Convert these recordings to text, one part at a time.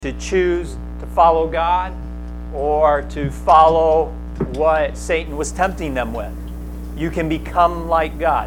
to choose to follow God or to follow what Satan was tempting them with. You can become like God.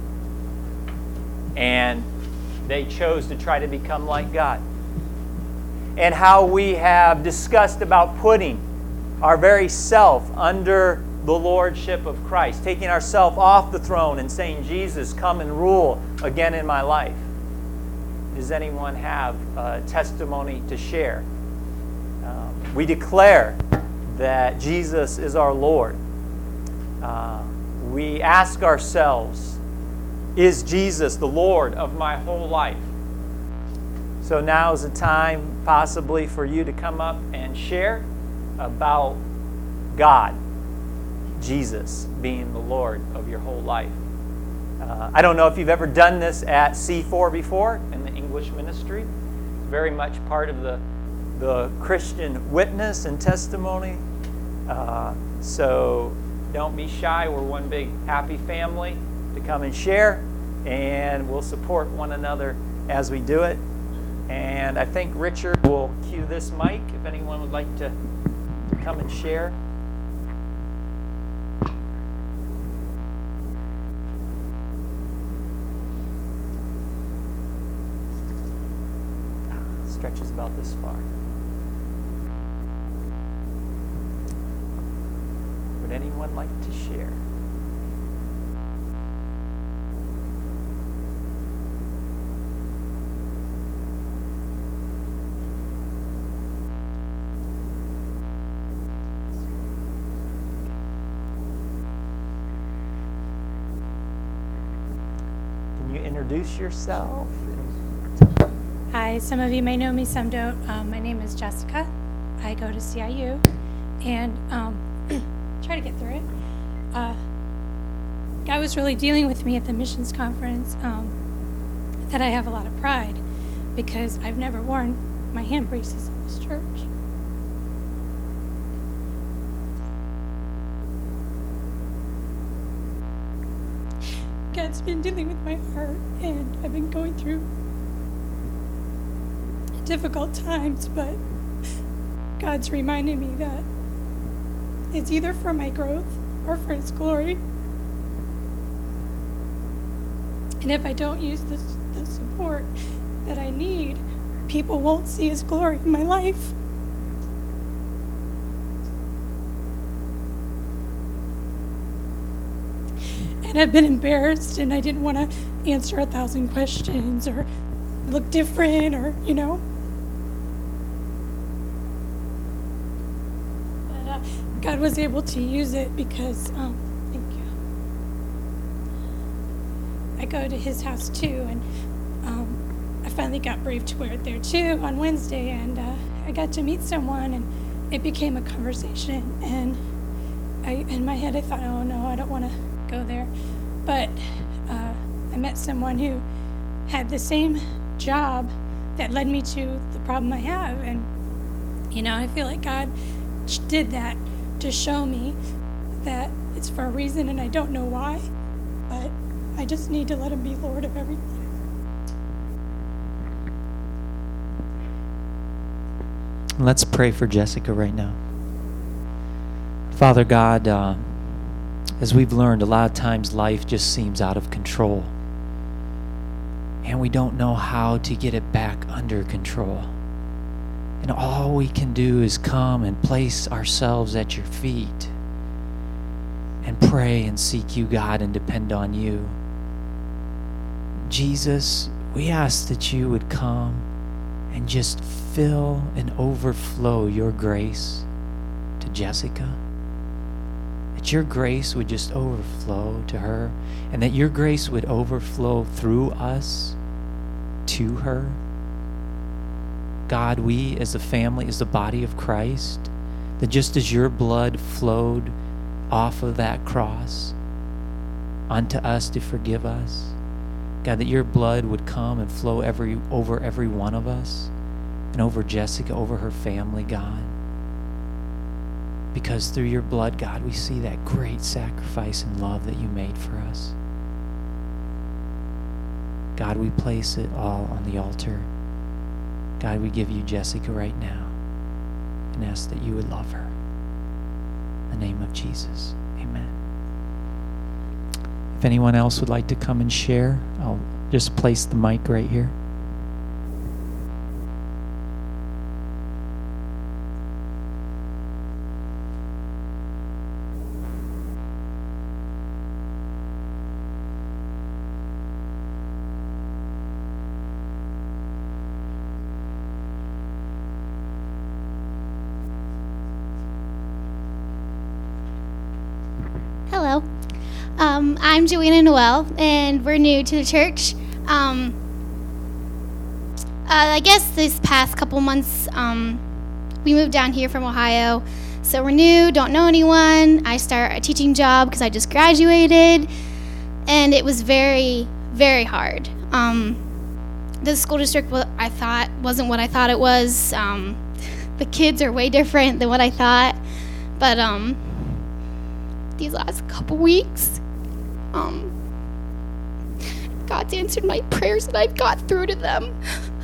And they chose to try to become like God. And how we have discussed about putting our very self under the lordship of Christ, taking ourselves off the throne and saying, Jesus, come and rule again in my life. Does anyone have a testimony to share? We declare that Jesus is our Lord. We ask ourselves, is Jesus the Lord of my whole life? So now is the time possibly for you to come up and share about God, Jesus being the Lord of your whole life. I don't know if you've ever done this at C4 before in the English ministry. It's very much part of the Christian witness and testimony. So don't be shy. We're one big happy family to come and share, and we'll support one another as we do it. And I think Richard will cue this mic if anyone would like to come and share. Stretches about this far. Would anyone like to share? Can you introduce yourself? Hi, some of you may know me, some don't. My name is Jessica. I go to CIU and try to get through it. God was really dealing with me at the missions conference that I have a lot of pride because I've never worn my hand braces in this church. God's been dealing with my heart, and I've been going through difficult times, but God's reminding me that it's either for my growth or for His glory. And if I don't use the support that I need, people won't see His glory in my life. And I've been embarrassed, and I didn't want to answer 1,000 questions or look different or, God was able to use it because, thank you. I go to His house too, and I finally got brave to wear it there too on Wednesday, and I got to meet someone, and it became a conversation. And in my head, I thought, oh no, I don't want to go there. But I met someone who had the same job that led me to the problem I have, and I feel like God did that to show me that it's for a reason, and I don't know why, but I just need to let Him be Lord of everything. Let's pray for Jessica right now. Father God, as we've learned, a lot of times life just seems out of control, and we don't know how to get it back under control. And all we can do is come and place ourselves at your feet and pray and seek you, God, and depend on you. Jesus, we ask that you would come and just fill and overflow your grace to Jessica. That your grace would just overflow to her, and that your grace would overflow through us to her. God, we as a family, as the body of Christ, that just as your blood flowed off of that cross onto us to forgive us, God, that your blood would come and flow over every one of us and over Jessica, over her family, God. Because through your blood, God, we see that great sacrifice and love that you made for us. God, we place it all on the altar. God, we give you Jessica right now and ask that you would love her. In the name of Jesus, amen. If anyone else would like to come and share, I'll just place the mic right here. Hello. I'm Joanna Noel, and we're new to the church. I guess this past couple months, we moved down here from Ohio, so we're new, don't know anyone. I start a teaching job because I just graduated, and it was very, very hard. The school district, I thought, wasn't what I thought it was. The kids are way different than what I thought, but these last couple weeks, God's answered my prayers and I've got through to them.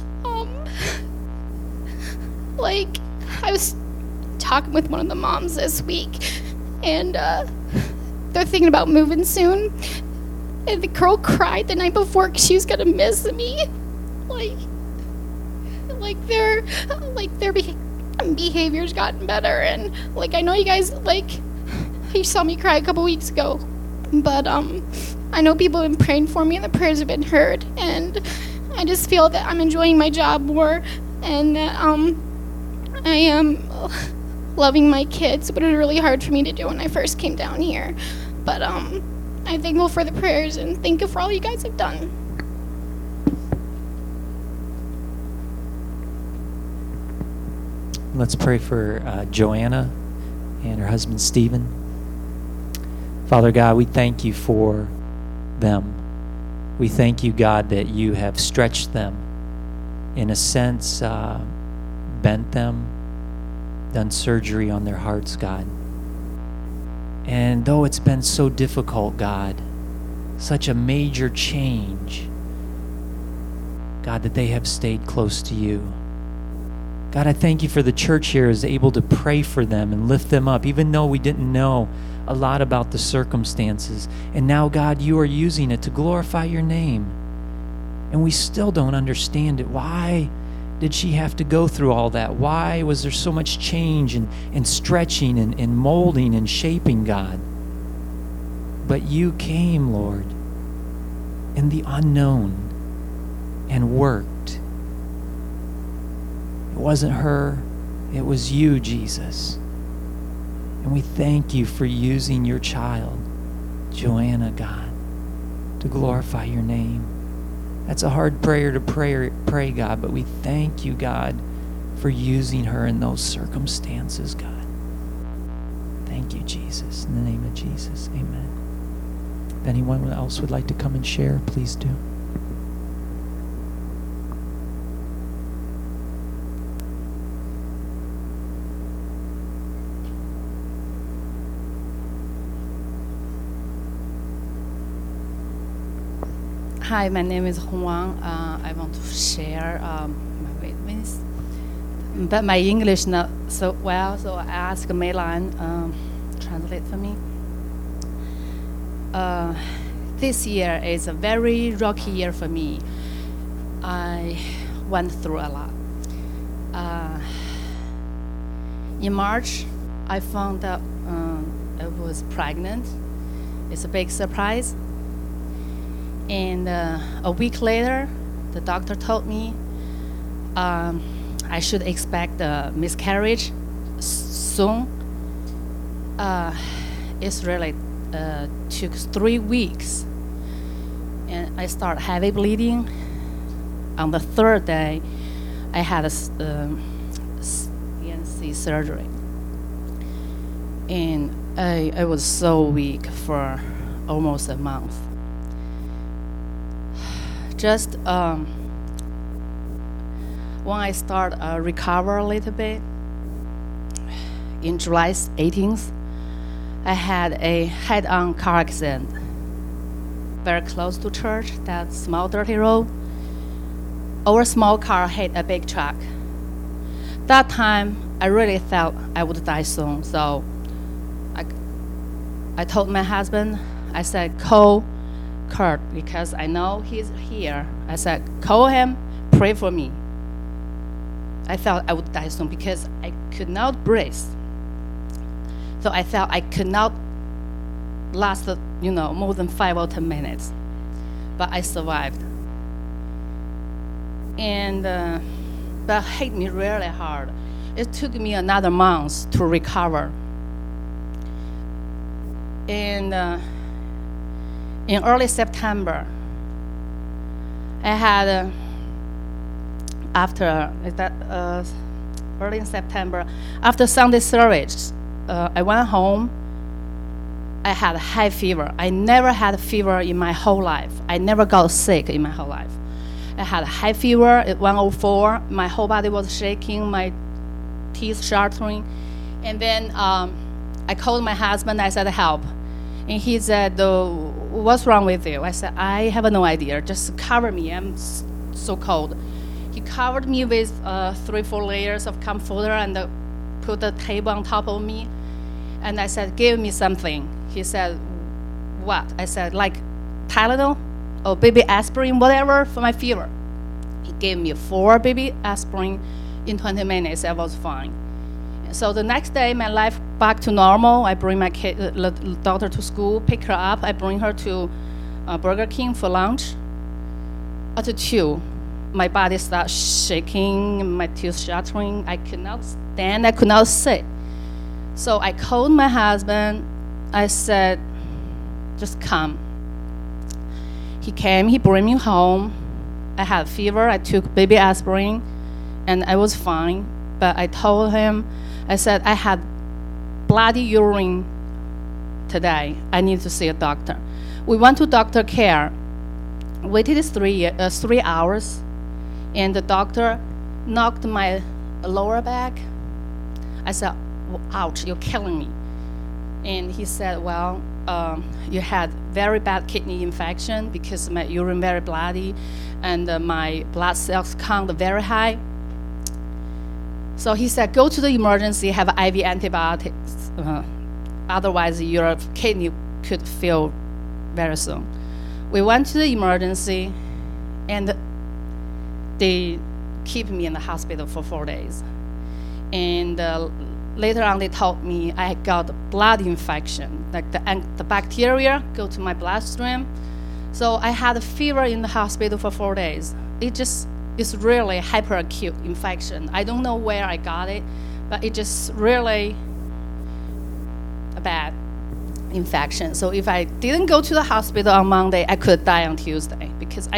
I was talking with one of the moms this week, and they're thinking about moving soon, and the girl cried the night before because she was gonna miss me. Their behavior's gotten better, and I know you guys you saw me cry a couple weeks ago, but I know people have been praying for me and the prayers have been heard, and I just feel that I'm enjoying my job more, and that I am loving my kids, but it was really hard for me to do when I first came down here. But I'm thankful for the prayers and thank you for all you guys have done. Let's pray for Joanna and her husband Stephen. Father God, we thank you for them. We thank you, God, that you have stretched them, in a sense, bent them, done surgery on their hearts, God. And though it's been so difficult, God, such a major change, God, that they have stayed close to you. God, I thank you for the church here is able to pray for them and lift them up, even though we didn't know a lot about the circumstances. And now, God, you are using it to glorify your name. And we still don't understand it. Why did she have to go through all that? Why was there so much change and stretching and molding and shaping, God? But you came, Lord, in the unknown and worked. It wasn't her, it was you, Jesus. And we thank you for using your child, Joanna, God, to glorify your name. That's a hard prayer to pray, God, but we thank you, God, for using her in those circumstances, God. Thank you, Jesus. In the name of Jesus, amen. If anyone else would like to come and share, please do. Hi, my name is Hong Wang. I want to share my witness, but my English not so well, so I asked Meilan translate for me. This year is a very rocky year for me. I went through a lot. In March, I found out I was pregnant. It's a big surprise. And a week later, the doctor told me I should expect a miscarriage soon. It's really took 3 weeks. And I started heavy bleeding. On the third day, I had a CNC surgery. And I was so weak for almost a month. Just when I start recover a little bit, in July 18th, I had a head-on car accident very close to church, that small dirty road. our small car hit a big truck. That time, I really thought I would die soon. So I told my husband, I said, call Kurt because I know he's here. I said, call him, pray for me. I thought I would die soon because I could not breathe. So I felt I could not last, more than 5 or 10 minutes. But I survived. And that hit me really hard. It took me another month to recover. And in early September, I had early in September, after Sunday service, I went home. I had a high fever. I never had a fever in my whole life. I never got sick in my whole life. I had a high fever at 104. My whole body was shaking, my teeth chattering. And then I called my husband. I said, help. And he said, what's wrong with you? I said, I have no idea. Just cover me. I'm so cold. He covered me with 3-4 layers of comforter and put the table on top of me. And I said, give me something. He said, what? I said, like Tylenol or baby aspirin, whatever, for my fever. He gave me 4 baby aspirin. In 20 minutes, I was fine. So the next day, my life back to normal. I bring my daughter to school, pick her up. I bring her to Burger King for lunch. At 2, my body started shaking, my teeth shattering. I could not stand, I could not sit. So I called my husband. I said, just come. He came, he brought me home. I had fever, I took baby aspirin, and I was fine. But I told him, I said, I had bloody urine today. I need to see a doctor. We went to doctor care. Waited 3 hours, and the doctor knocked my lower back. I said, ouch, you're killing me. And he said, well, you had very bad kidney infection because my urine very bloody and my blood cells count very high. So he said, go to the emergency, have IV antibiotics. Otherwise, your kidney could fail very soon. We went to the emergency, and they keep me in the hospital for 4 days. And later on, they told me I got blood infection, like the bacteria go to my bloodstream. So I had a fever in the hospital for 4 days. It's really hyperacute infection. I don't know where I got it, but it just really a bad infection. So if I didn't go to the hospital on Monday, I could die on Tuesday because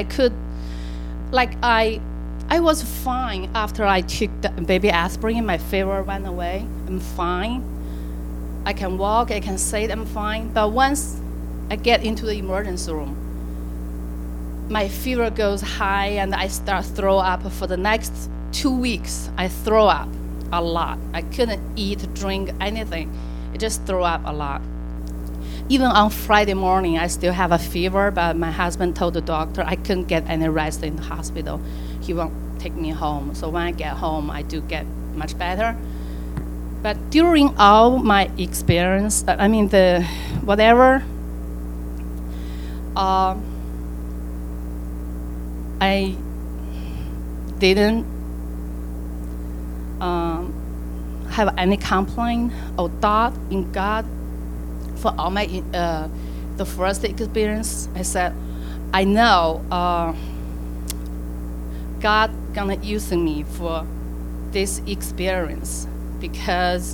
I was fine after I took the baby aspirin. My fever went away. I'm fine. I can walk, I can sit, I'm fine. But once I get into the emergency room, my fever goes high and I start throw up. For the next 2 weeks, I throw up a lot. I couldn't eat, drink, anything. I just throw up a lot. Even on Friday morning, I still have a fever, but my husband told the doctor I couldn't get any rest in the hospital. He won't take me home. So when I get home, I do get much better. But during all my experience, I didn't have any complaint or doubt in God. For all my the first experience, I said, I know God gonna use me for this experience because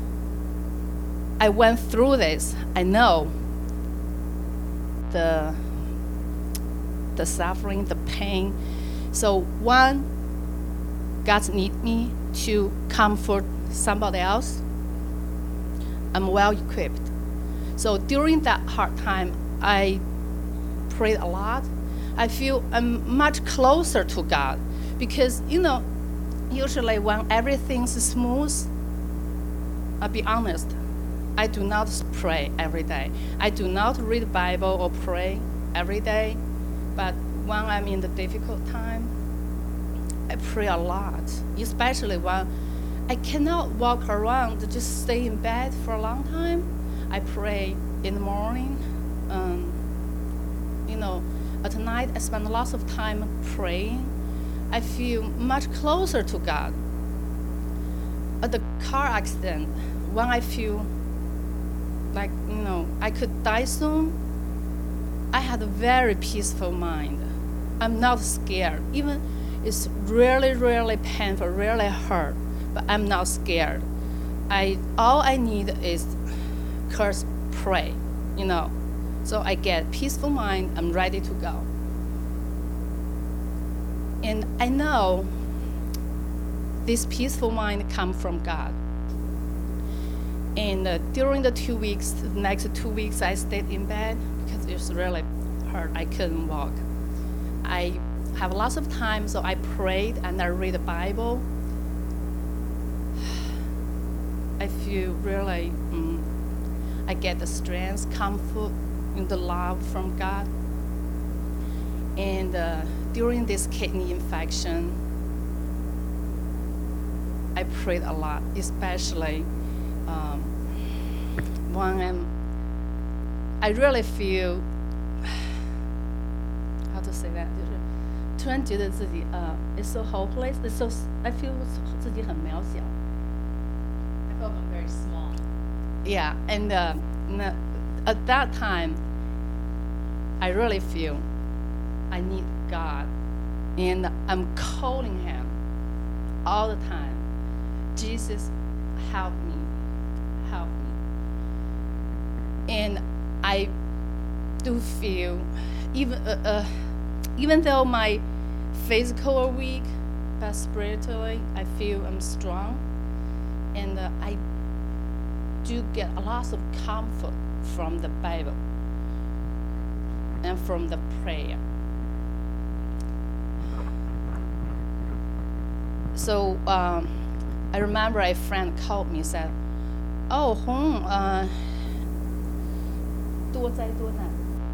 I went through this. I know the suffering, the pain. So one, God needs me to comfort somebody else. I'm well equipped. So during that hard time, I prayed a lot. I feel I'm much closer to God because, usually when everything's smooth, I'll be honest, I do not pray every day. I do not read the Bible or pray every day. But when I'm in the difficult time, I pray a lot, especially when I cannot walk around, just stay in bed for a long time. I pray in the morning. At night I spend lots of time praying. I feel much closer to God. At the car accident, when I feel like, I could die soon, I had a very peaceful mind. I'm not scared. Even it's really, really painful, really hurt, but I'm not scared. All I need is just pray, So I get peaceful mind, I'm ready to go. And I know this peaceful mind comes from God. And during the next 2 weeks, I stayed in bed because it was really hard. I couldn't walk. I have lots of time, so I prayed and I read the Bible. I feel really, I get the strength, comfort, and the love from God. And during this kidney infection, I prayed a lot, especially when I really feel, how to say that, 就是突然觉得自己it's so hopeless, it's so I feel 自己很渺小. I felt I'm very small. Yeah, and at that time, I really feel I need God, and I'm calling Him all the time. Jesus, help me, help me. And I do feel, even though my physical are weak, but spiritually I feel I'm strong, and I do get a lot of comfort from the Bible and from the prayer. So I remember a friend called me and said, "Oh, Hong, 多灾多难."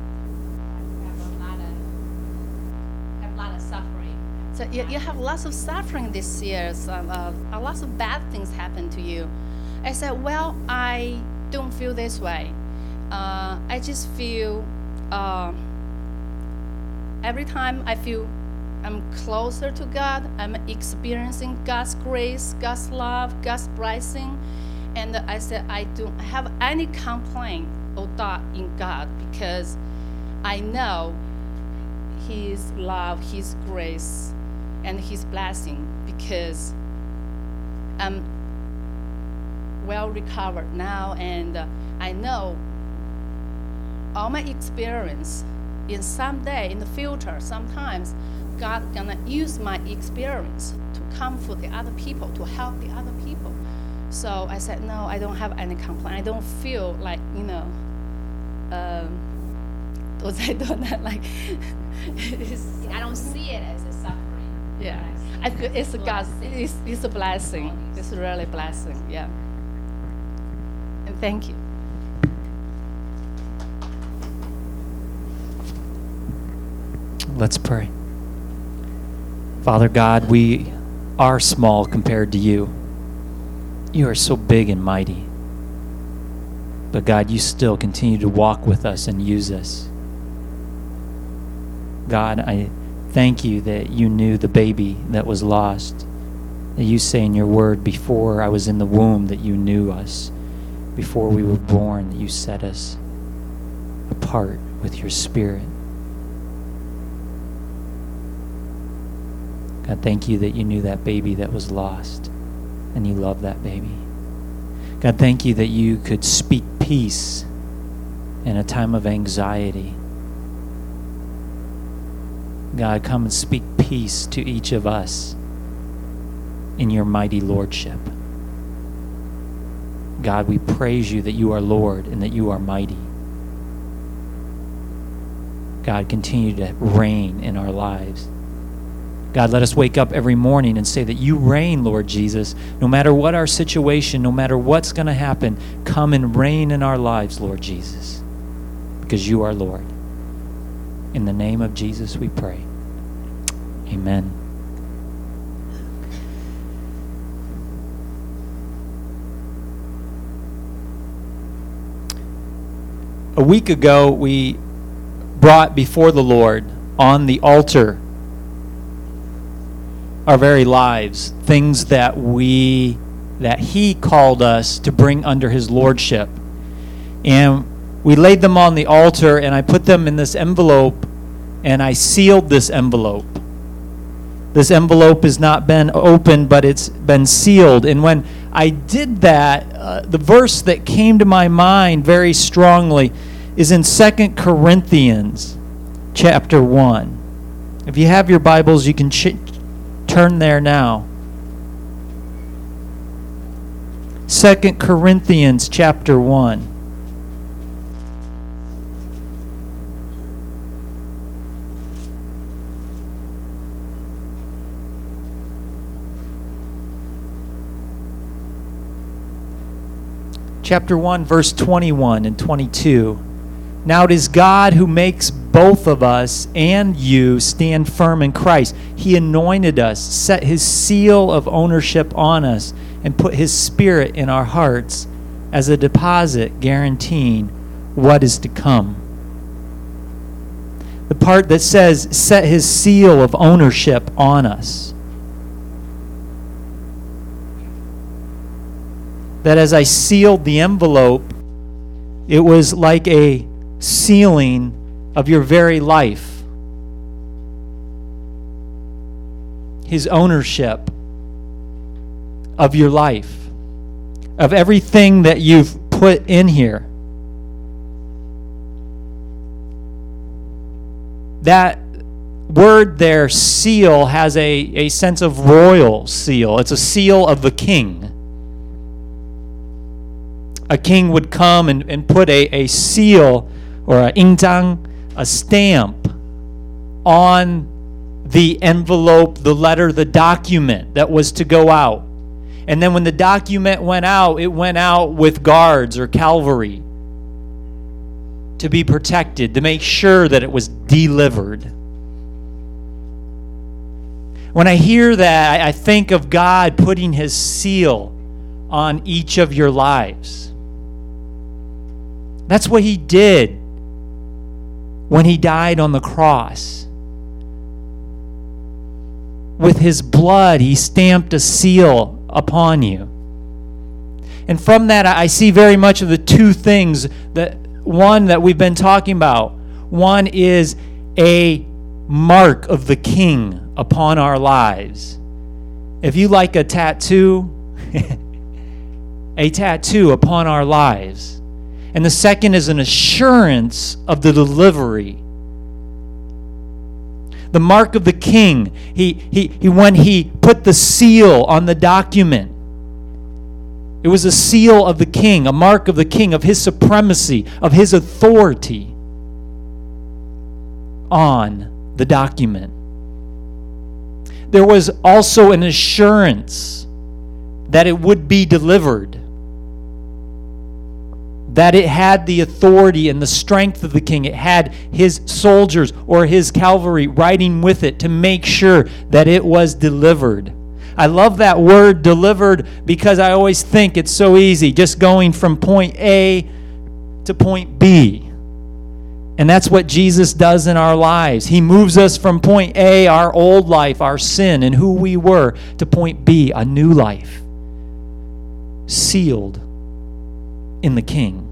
Have a lot of suffering. So you have lots of suffering this year. So, a lot of bad things happen to you. I said, well, I don't feel this way. I just feel every time I feel I'm closer to God, I'm experiencing God's grace, God's love, God's blessing. And I said, I don't have any complaint or doubt in God because I know His love, His grace, and His blessing because I'm well recovered now, and I know all my experience in someday in the future, sometimes God gonna use my experience to comfort the other people, to help the other people. So I said, no, I don't have any complaint. I don't feel like, like I don't see it as a suffering. yeah. I feel it's God. It's a blessing. It's really a blessing. Yeah. And thank you. Let's pray. Father God, we are small compared to you. You are so big and mighty. But God, you still continue to walk with us and use us. God, I thank you that you knew the baby that was lost. That you say in your word, before I was in the womb, that you knew us. Before we were born, that you set us apart with your Spirit. God, thank you that you knew that baby that was lost, and you love that baby. God, thank you that you could speak peace in a time of anxiety. God, come and speak peace to each of us in your mighty lordship. God, we praise you that you are Lord and that you are mighty. God, continue to reign in our lives. God, let us wake up every morning and say that you reign, Lord Jesus. No matter what our situation, no matter what's going to happen, come and reign in our lives, Lord Jesus, because you are Lord. In the name of Jesus we pray. Amen. A week ago, we brought before the Lord on the altar our very lives, things that He called us to bring under His lordship. And we laid them on the altar, and I put them in this envelope, and I sealed this envelope. This envelope has not been opened, but it's been sealed. And when I did that, the verse that came to my mind very strongly is in 2 Corinthians chapter 1. If you have your Bibles, you can turn there now. 2 Corinthians chapter 1. Chapter 1, verse 21 and 22. Now it is God who makes both of us and you stand firm in Christ. He anointed us, set His seal of ownership on us, and put His Spirit in our hearts as a deposit guaranteeing what is to come. The part that says, set His seal of ownership on us. That as I sealed the envelope, it was like a sealing of your very life. His ownership of your life, of everything that you've put in here. That word there, seal, has a sense of royal seal. It's a seal of the king. A king would come and put a seal or a 印章, a stamp on the envelope, the letter, the document that was to go out. And then when the document went out, it went out with guards or cavalry to be protected, to make sure that it was delivered. When I hear that, I think of God putting His seal on each of your lives. That's what He did when He died on the cross. With His blood, He stamped a seal upon you. And from that, I see very much of the two things. One that we've been talking about. One is a mark of the King upon our lives. If you like a tattoo, a tattoo upon our lives. And the second is an assurance of the delivery. The mark of the king. He when he put the seal on the document, it was a seal of the king, a mark of the king, of his supremacy, of his authority on the document. There was also an assurance that it would be delivered, that it had the authority and the strength of the king. It had his soldiers or his cavalry riding with it to make sure that it was delivered. I love that word delivered because I always think it's so easy, just going from point A to point B. And that's what Jesus does in our lives. He moves us from point A, our old life, our sin, and who we were, to point B, a new life, sealed in the King.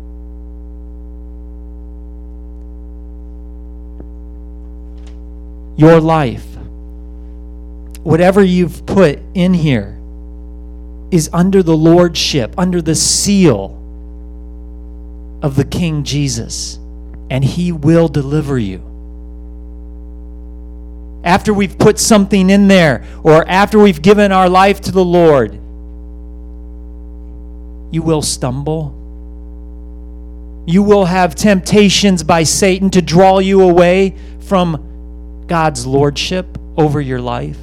Your life, whatever you've put in here, is under the lordship, under the seal of the King Jesus, and He will deliver you. After we've put something in there, or after we've given our life to the Lord, you will stumble. You will have temptations by Satan to draw you away from God's lordship over your life.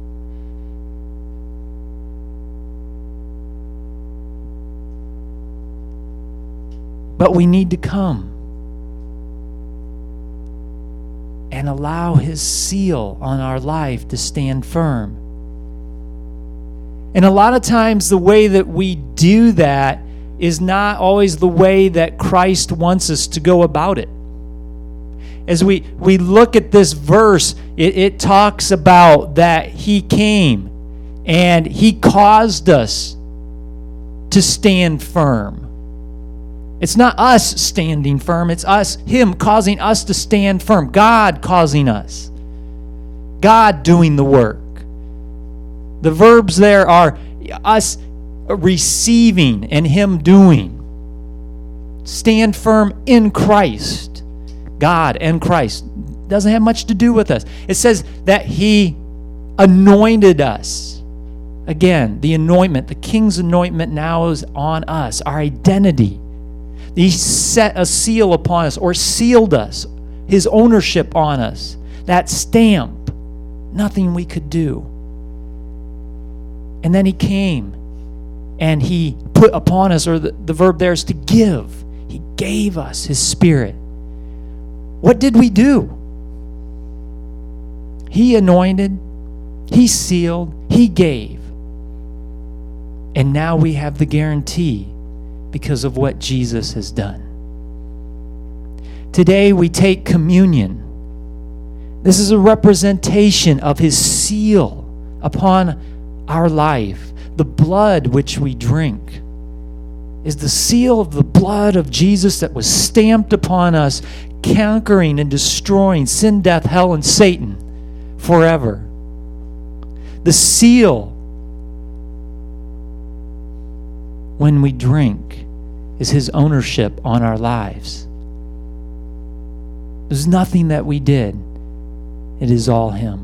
But we need to come and allow His seal on our life to stand firm. And a lot of times the way that we do that is not always the way that Christ wants us to go about it. As we look at this verse, it talks about that He came and He caused us to stand firm. It's not us standing firm, it's Him causing us to stand firm. God causing us. God doing the work. The verbs there are us receiving and Him doing. Stand firm in Christ. God and Christ. Doesn't have much to do with us. It says that He anointed us. Again, the anointment, the King's anointment now is on us, our identity. He set a seal upon us or sealed us, His ownership on us. That stamp, nothing we could do. And then He came and He put upon us, or the verb there is to give. He gave us His Spirit. What did we do? He anointed, He sealed, He gave. And now we have the guarantee because of what Jesus has done. Today we take communion. This is a representation of His seal upon our life. The blood which we drink is the seal of the blood of Jesus that was stamped upon us, conquering and destroying sin, death, hell, and Satan forever. The seal, when we drink, is His ownership on our lives. There's nothing that we did. It is all Him.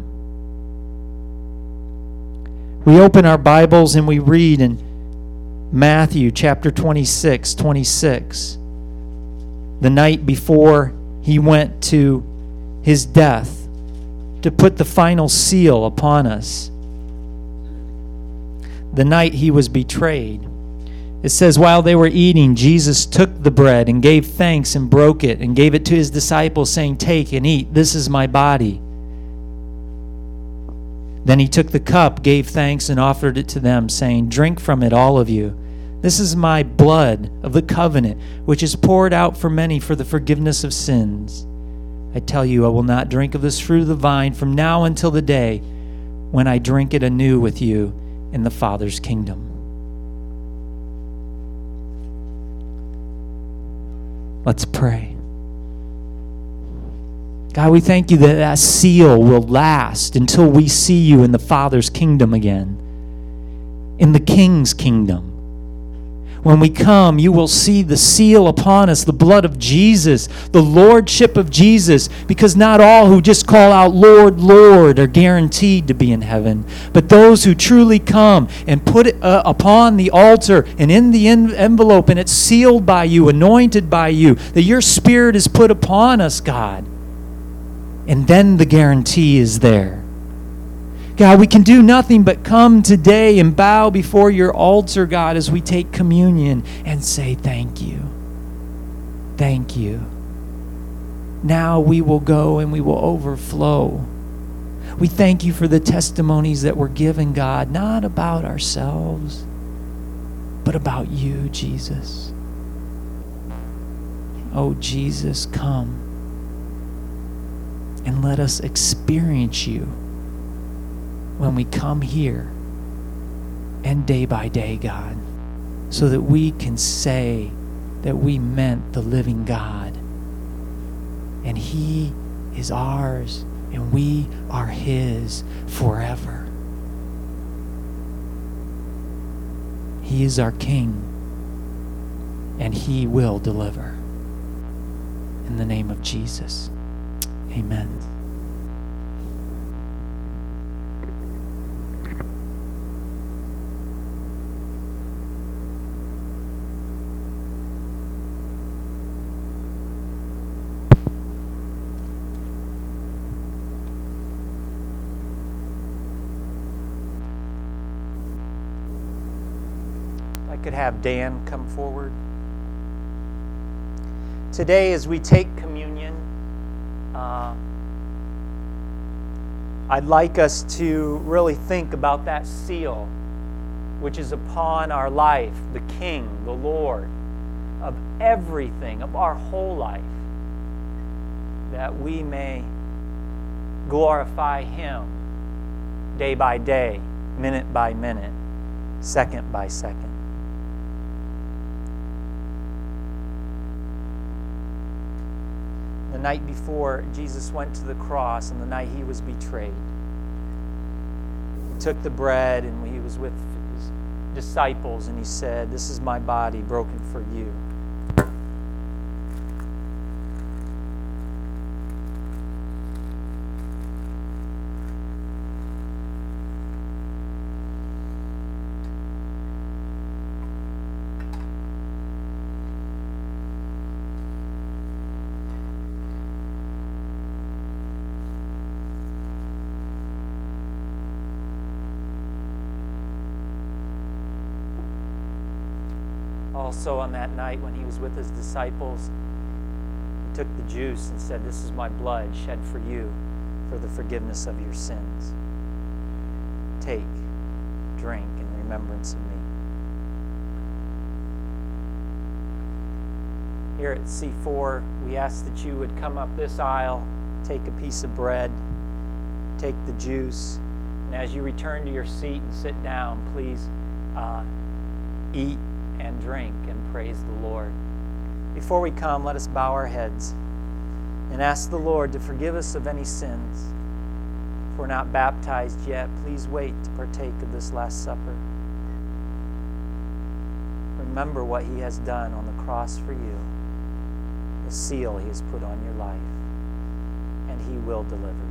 We open our Bibles and we read in Matthew chapter 26, the night before He went to His death to put the final seal upon us. The night He was betrayed. It says, while they were eating, Jesus took the bread and gave thanks and broke it and gave it to His disciples, saying, "Take and eat, this is my body." Then He took the cup, gave thanks, and offered it to them, saying, "Drink from it, all of you. This is my blood of the covenant, which is poured out for many for the forgiveness of sins. I tell you, I will not drink of this fruit of the vine from now until the day when I drink it anew with you in the Father's kingdom." Let's pray. God, we thank You that that seal will last until we see You in the Father's kingdom again, in the King's kingdom. When we come, You will see the seal upon us, the blood of Jesus, the lordship of Jesus, because not all who just call out, "Lord, Lord," are guaranteed to be in heaven, but those who truly come and put it upon the altar and in the envelope, and it's sealed by You, anointed by You, that Your Spirit is put upon us, God. And then the guarantee is there. God, we can do nothing but come today and bow before Your altar, God, as we take communion and say thank You. Thank You. Now we will go and we will overflow. We thank You for the testimonies that were given, God, not about ourselves, but about You, Jesus. Oh, Jesus, come and let us experience You when we come here and day by day, God, so that we can say that we meant the living God. And He is ours and we are His forever. He is our King and He will deliver. In the name of Jesus, amen. Could have Dan come forward. Today, as we take communion, I'd like us to really think about that seal which is upon our life, the King, the Lord, of everything, of our whole life, that we may glorify Him day by day, minute by minute, second by second. The night before Jesus went to the cross and the night He was betrayed, He took the bread and He was with His disciples and He said, "This is my body broken for you." Also on that night when He was with His disciples, He took the juice and said, "This is my blood shed for you for the forgiveness of your sins. Take, drink in remembrance of me." Here at C4, we ask that you would come up this aisle, take a piece of bread, take the juice, and as you return to your seat and sit down, please eat and drink and praise the Lord. Before we come, let us bow our heads and ask the Lord to forgive us of any sins. If we're not baptized yet, please wait to partake of this Last Supper. Remember what He has done on the cross for you, the seal He has put on your life, and He will deliver you.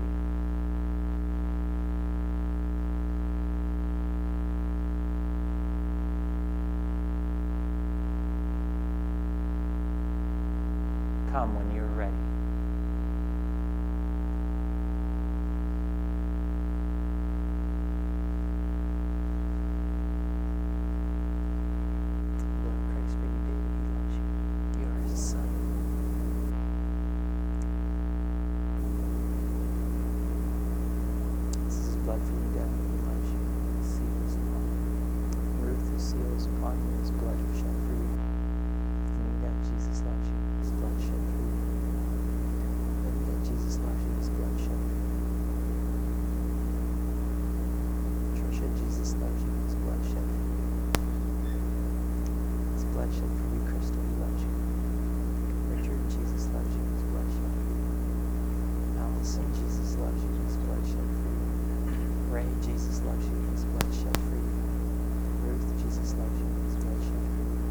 Come when you're ready. Lord Christ, for you, David, He loves you. You are His son. This is His blood for you, David. He loves you. His seal is upon you. Ruth, His seal is upon you. His blood was shed for you. And that Jesus loves you. His blood shed for you. And that Jesus loves you. His blood shed for you. Trisha, Jesus loves you. His blood shed for you. His blood shed for you. Crystal, He loves you. Richard, Jesus loves you. His blood shed for you. Allison, Jesus loves you. His blood shed for you. Ray, Jesus loves you. His blood shed for you. Ruth, Jesus loves you. His blood shed for you.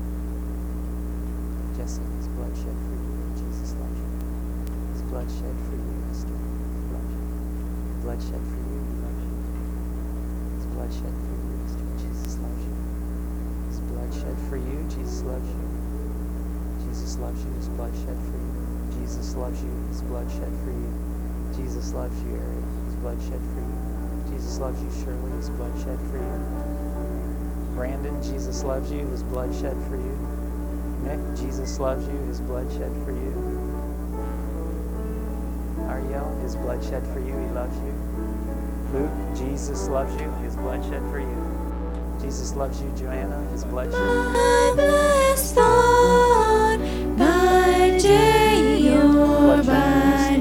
Jesse, His blood shed for you. Jesus loves you. His blood shed for you. Esther, He loves you. Blood shed for you. He loves you. His blood shed for you. Esther, Jesus loves you. His blood shed for you. Jesus loves you. Jesus loves you. His blood shed for you. Jesus loves you. His blood shed for you. Jesus loves you, Ariel. His blood shed for you. Jesus loves you, Shirley. His blood shed for you. Brandon, Jesus loves you. His blood shed for you. Nick, Jesus loves you. His blood shed for you. Ariel, His blood shed for you. He loves you. Luke, Jesus loves you. His blood shed for you. Jesus loves you. Joanna, His blood shed for you. My blessed Lord, by day or by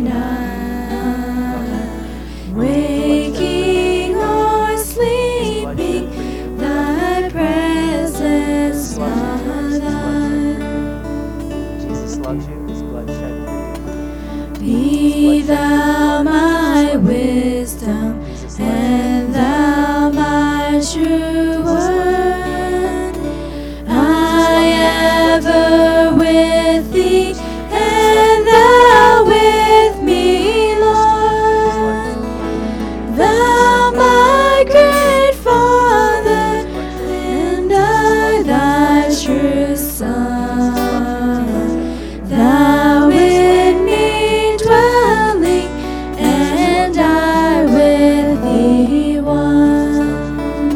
night, waking or sleeping, Thy presence not thine. Jesus loves you. His blood shed for you. Be Thou my wisdom, and Thou my true word. I ever with Thee, and Thou with me, Lord. Thou my great Father, and I Thy true Son. Thou in me dwelling, and I with Thee one.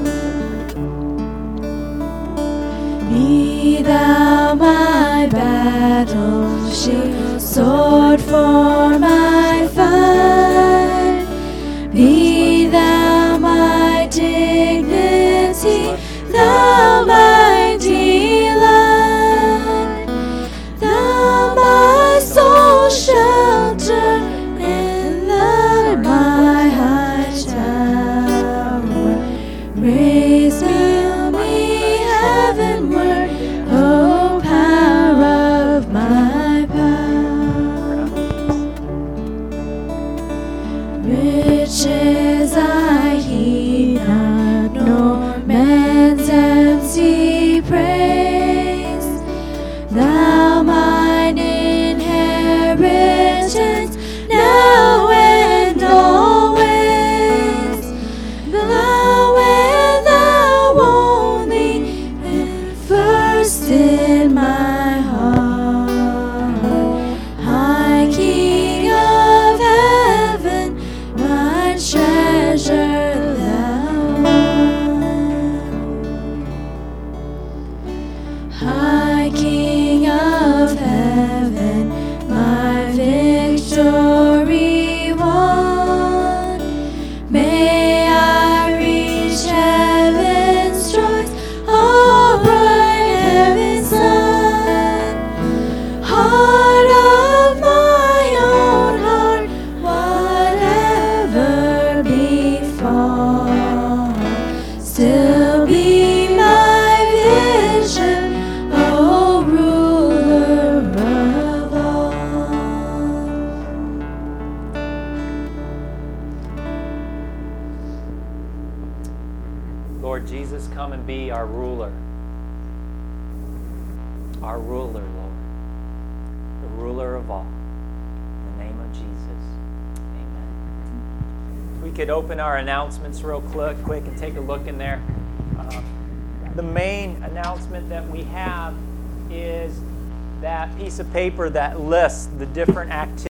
Be Thou my battle shield, sword for my fight. Be Thou my dignity, praise. Thou mine inheritance, now and always. Thou and thou only, and first in my heart. High King of heaven, my treasure thou art. High King of heaven, my victory won. May I reach heaven's joys, oh bright heaven's sun. Heart of my own heart, whatever befall, still be my vision, O ruler of all. Lord Jesus, come and be our ruler. Our ruler, Lord. The ruler of all. In the name of Jesus. Amen. We could open our announcements real quick and take a look in there. The main announcement that we have is that piece of paper that lists the different activities